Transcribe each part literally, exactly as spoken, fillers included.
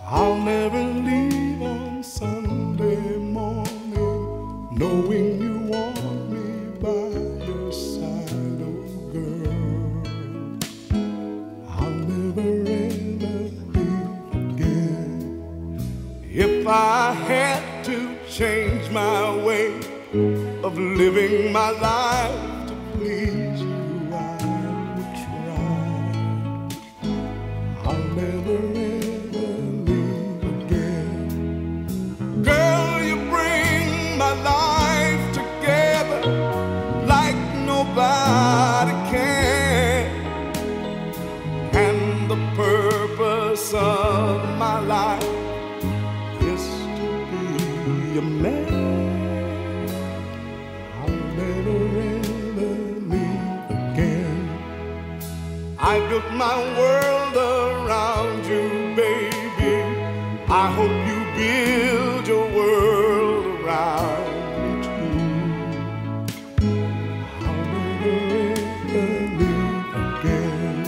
I'll never leave on Sunday morning, knowing you want me by your side, oh girl. I'll never ever leave again. If I had to change my way of living my life to please you, I would try. I'll never ever leave again. Girl, you bring my life together like nobody can. And the purpose of my life is to be a man. I'll never ever leave again. I built my world around you, baby. I hope you build your world around me too. I'll never ever leave again.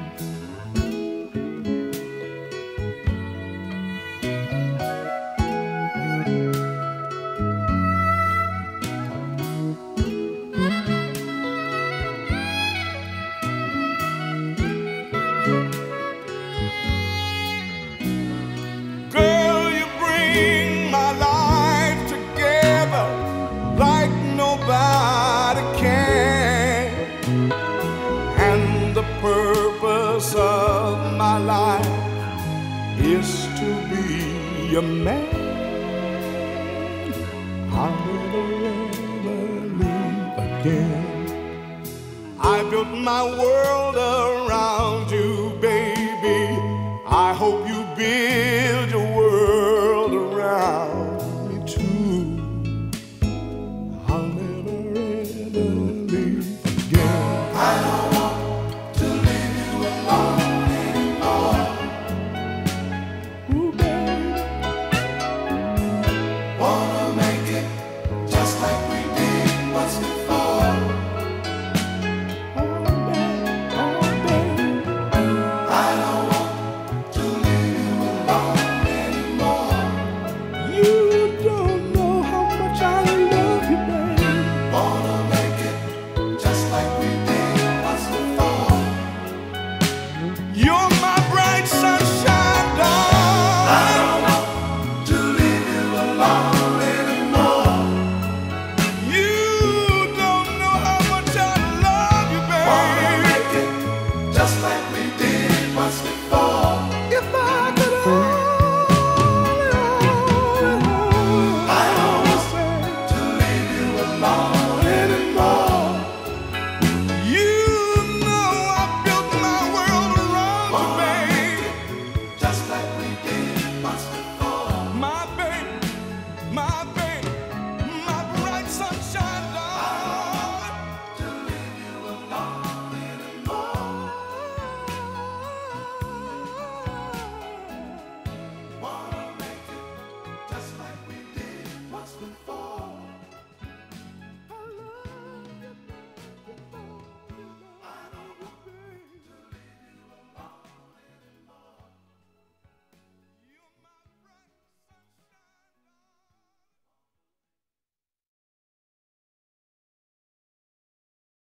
Girl, you bring my life together like nobody can. And the purpose of my life is to be a man. I'll never ever leave again. I built my world around